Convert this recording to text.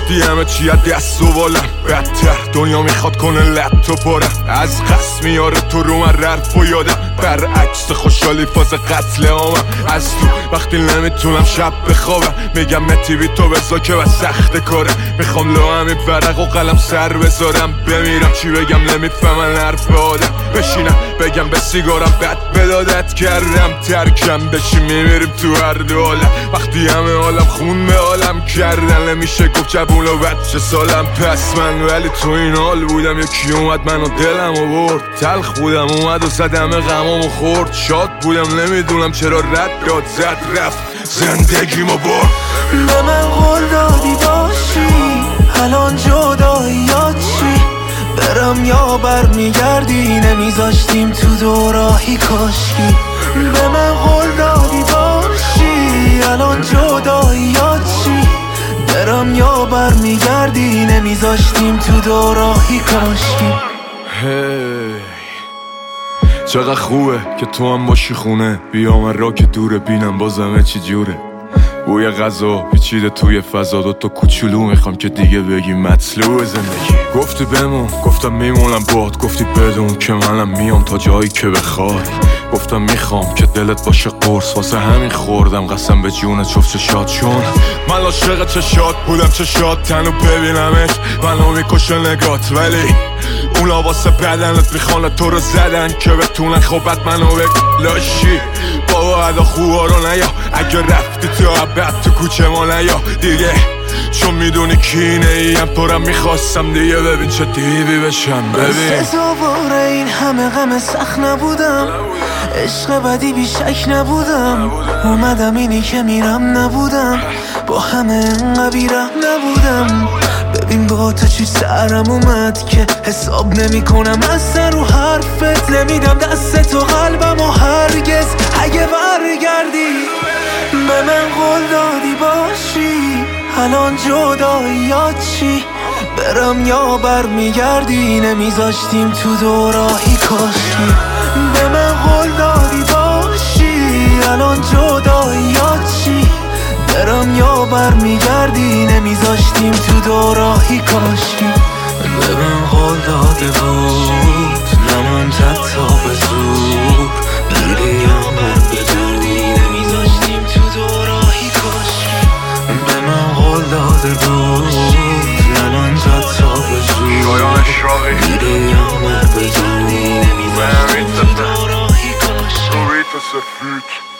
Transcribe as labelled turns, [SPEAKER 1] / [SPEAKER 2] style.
[SPEAKER 1] وقتی همه چی از دست و بالم بدتر دنیا میخواد کنه لطو پارم از قصد میاره تو رو من ررف و یادم برعکس خوشحالی فاز قتل عامم از تو وقتی نمیتونم شب بخوابم میگم متی بی تو بزا که و سخت کاره میخوام لو همین ورق و قلم سر بذارم بمیرم چی بگم نمیفهمن حرف آدم بشینم بگم به سیگارم بد بدادت کردم ترکم بشی میمیریم تو هر دو حالم وقتی همه حالم خون به حالم کردن نمیشه گفت جبون و بچه سالم پس من ولی تو این حال بودم یکی اومد منو دلم و برد تلخ بودم اومد و زدم غمامو خورد شاد بودم نمیدونم چرا رد داد زد رفت زندگیمو برد
[SPEAKER 2] به من قول دادی باشی الان جداییات چی برم یا برمیگردی نمیذاشتیم تو دوراهی کاشکی به من قول دادی باشی الان جداییات چی برم یا برمیگردی نمیذاشتیم تو دوراهی کاشکی
[SPEAKER 1] چقدر خوبه که تو هم باشی خونه بیا من را که دوره بینم بازمه چی جوره بوی غذا پیچیده توی فضا دوتا کوچولو میخوام که دیگه بگی مطلوب زندگی گفتی بمون گفتم میمونم باد گفتی بدون که منم میام تا جایی که بخوای گفتم میخوام که دلت باشه قرص واسه همین خوردم قسم به جون جفت چشات چون من عاشق چشات بودم چشات تنو ببینمش منو میکشه نگات ولی اونا واسه بدنت میخوانه تو رو زدن که بتونن خوبت منو بلاشی بابا ادا خوبا رو نیا اگه رفتی تو عبد تو کوچه ما نیا دیگه چون میدونی کینه ایم تو رو میخواستم دیگه ببین چه دیوی بشم ببین
[SPEAKER 2] سزاوار این همه غم سخت نبودم عشق بدی بیشک نبودم اومدم اینی که میرم نبودم با همه انقدر بیرم نبودم ببین با تو چی سرم اومد که حساب نمی کنم از سر رو حرفت نمیدم دست تو قلبم و هرگز اگه برگردی به من قول دادی باشی الان جداییات چی برم یا برمیگردی نمیذاشتیم تو دوراهی کاشکی به من قول دادی باشی الان جداییات چی برم یا برمیگردی نمیذاشتیم تو دوراهی کاشکی به من قول داده بود نموندد تا به زور دیدی یا من بدونی نمیذاشتیم تو دوراهی کاشکی به من قول داده بود نموندد تا به زور دیدی یا من بدونی نمیذاشتیم تو دوراهی کاشکی